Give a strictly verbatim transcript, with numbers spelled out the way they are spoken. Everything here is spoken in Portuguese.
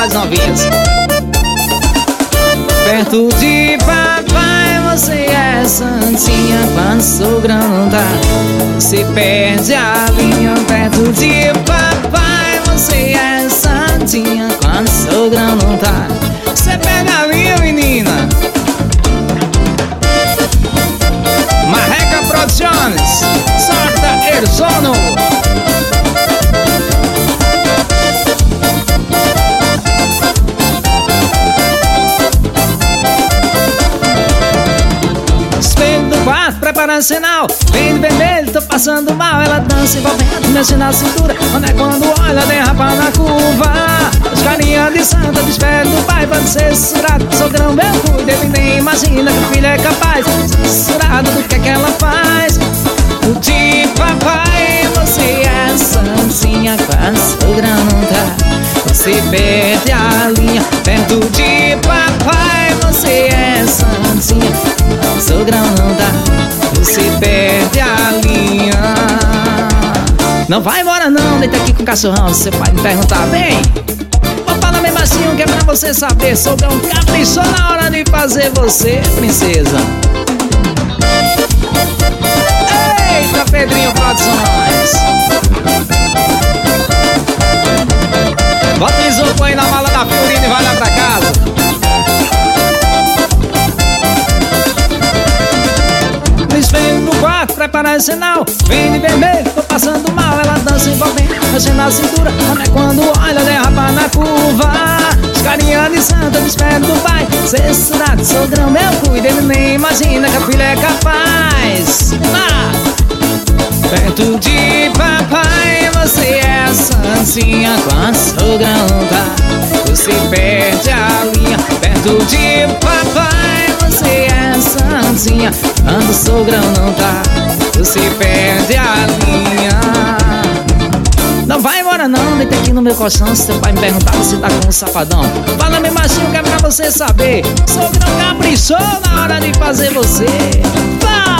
mais novinhas. Perto de papai você é santinha, quando sogrão não tá, você perde a linha. Perto de papai você é santinha, quando sogrão não tá, você perde a linha, menina. Marreca Produções, Sorta Ersono. Preparando sinal, vem de vermelho, tô passando mal. Ela dança envolvendo, mexe na cintura. Quando é quando olha, derrapa na curva. Os carinha de santa, desespero do pai. Pode ser censurado, sogrão meu cuida. Ele nem imagina que o filho é capaz. Censurado do que é que ela faz. O de papai, você é santinha, quando sogrão não tá, você perde a linha. Perto de papai, você é santinha, quando sogrão não tá, você perde a linha. Não vai embora não, deita aqui com o cachorrão. Você vai me perguntar, vem. Vou falar bem baixinho que é pra você saber. Sogrão caprichou na hora de fazer você, princesa. Eita, Pedrinho Produções. Bota o isopor aí na mala da Fiorina e vai lá pra casa. Vem no quarto, prepara o sinal. Vem de vermelho, tô passando mal. Ela dança envolvendo, mexe na cintura. Quando é quando olha, derrapa na curva. Os carinha de santa, desespero do pai. Censurado, sogrão meu cuida. Ele nem imagina que a filha é capaz. Ah! Perto de papai, você é santinha, quando sogrão tá, você perde a linha. Perto de papai, você é santinha, quando sogrão não tá, você perde a linha. Não vai embora não, deita aqui no meu colchão. Se seu pai me perguntar, você tá com um safadão. Fala meu machinho que é pra você saber. Sogrão caprichou na hora de fazer você. Vai!